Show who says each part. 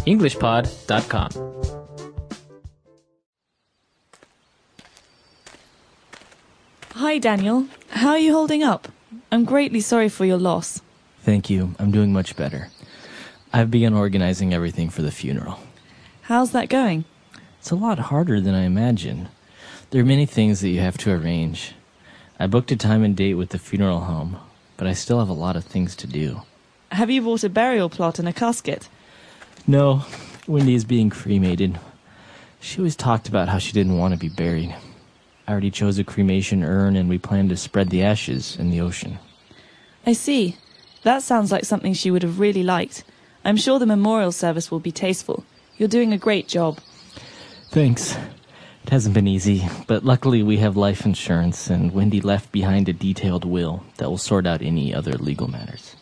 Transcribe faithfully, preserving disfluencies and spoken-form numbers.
Speaker 1: english pod dot com.
Speaker 2: Hi, Daniel. How are you holding up? I'm greatly sorry for your loss.
Speaker 3: Thank you. I'm doing much better. I've begun organizing everything for the funeral.
Speaker 2: How's that going?
Speaker 3: It's a lot harder than I imagined. There are many things that you have to arrange. I booked a time and date with the funeral home, but I still have a lot of things to do.
Speaker 2: Have you bought a burial plot and a casket?
Speaker 3: No, Wendy is being cremated. She always talked about how she didn't want to be buried. I already chose a cremation urn, and we plan to spread the ashes in the ocean.
Speaker 2: I see. That sounds like something she would have really liked. I'm sure the memorial service will be tasteful. You're doing a great job.
Speaker 3: Thanks. It hasn't been easy, but luckily we have life insurance, and Wendy left behind a detailed will that will sort out any other legal matters.